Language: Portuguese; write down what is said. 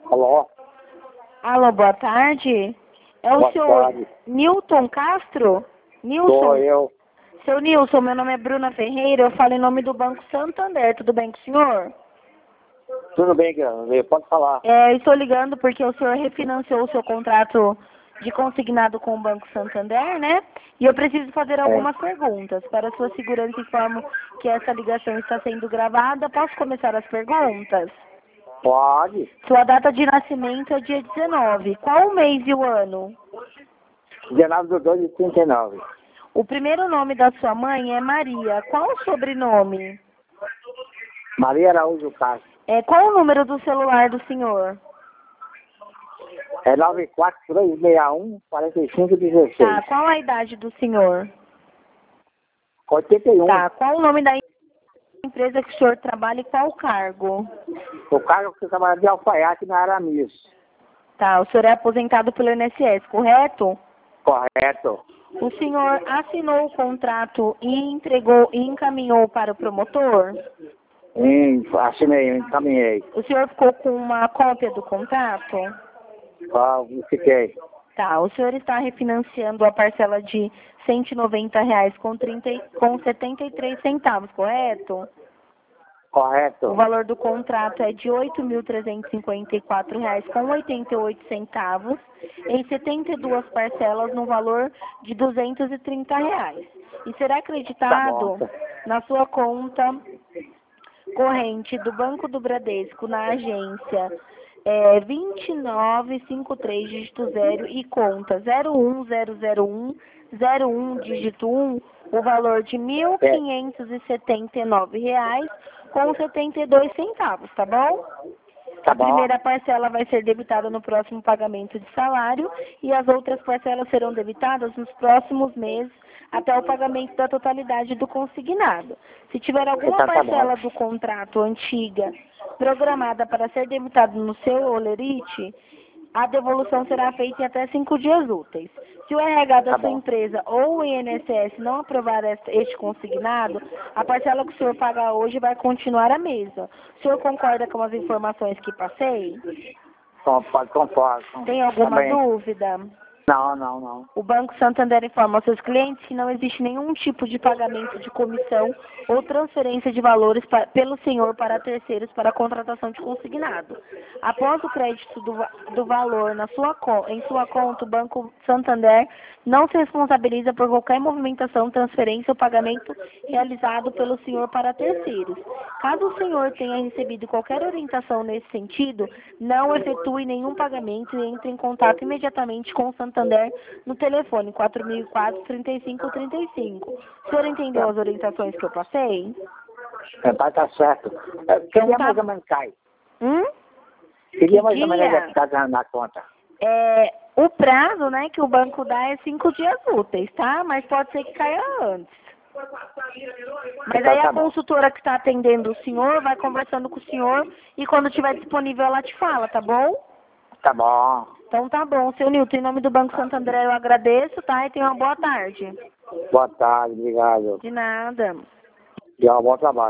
Alô? Alô, boa tarde. É o Boa senhor tarde. Nilton Castro? Sou Nilson? eu. Seu Nilson, meu nome é Bruna Ferreira, eu falo em nome do Banco Santander, tudo bem com o senhor? Tudo bem, Guilherme? Pode falar. Eu estou ligando porque o senhor refinanciou o seu contrato de consignado com o Banco Santander, né? E eu preciso fazer algumas perguntas. Para sua segurança, informo que essa ligação está sendo gravada. Posso começar as perguntas? Pode. Sua data de nascimento é dia 19. Qual o mês e o ano? 19/2/39. O primeiro nome da sua mãe é Maria. Qual o sobrenome? Maria Araújo Castro. Qual o número do celular do senhor? É 94361-4516. Tá, qual a idade do senhor? 81. Tá, qual o nome da empresa que o senhor trabalha e qual o cargo? O cargo que trabalha de alfaiate na Aramis. Tá, o senhor é aposentado pelo INSS, correto? Correto. O senhor assinou o contrato e entregou e encaminhou para o promotor? Assinei, encaminhei. O senhor ficou com uma cópia do contrato? Fiquei. Tá, o senhor está refinanciando a parcela de R$ 190 com 73 centavos, correto? Correto. O valor do contrato é de R$ 8.354 com 88 centavos em 72 parcelas no valor de R$ 230. E será acreditado Tá bom. na sua conta corrente do Banco do Bradesco na agência 29530 dígito 0 e conta 0100101 dígito 1, o valor de R$ 1.579 com 72 centavos, tá bom? Tá A bom. primeira parcela vai ser debitada no próximo pagamento de salário e as outras parcelas serão debitadas nos próximos meses até o pagamento da totalidade do consignado. Se tiver alguma Tá bom. parcela do contrato antiga programada para ser debitada no seu holerite, a devolução será feita em até 5 dias úteis. Se o RH da Tá sua bom. empresa ou o INSS não aprovar este consignado, a parcela que o senhor paga hoje vai continuar a mesma. O senhor concorda com as informações que passei? Concordo. Tem alguma Também. dúvida? Não. O Banco Santander informa aos seus clientes que não existe nenhum tipo de pagamento de comissão ou transferência de valores pelo senhor para terceiros para a contratação de consignado. Após o crédito do valor em sua conta, o Banco Santander não se responsabiliza por qualquer movimentação, transferência ou pagamento realizado pelo senhor para terceiros. Caso o senhor tenha recebido qualquer orientação nesse sentido, não efetue nenhum pagamento e entre em contato imediatamente com o Santander no telefone 4004-3535. O senhor entendeu as orientações que eu passei? Tá certo. Queria Então tá. mais ou menos cai. Que Mais ou menos dia? ficar na conta. O prazo, né, que o banco dá é 5 dias úteis, tá? Mas pode ser que caia antes. Mas Então aí tá a bom. consultora que está atendendo o senhor vai conversando com o senhor e quando estiver disponível ela te fala, tá bom? Tá bom. Então tá bom, seu Nilton, em nome do Banco Santander eu agradeço, tá? E tenha uma boa tarde. Boa tarde, obrigado. De nada. E bom trabalho.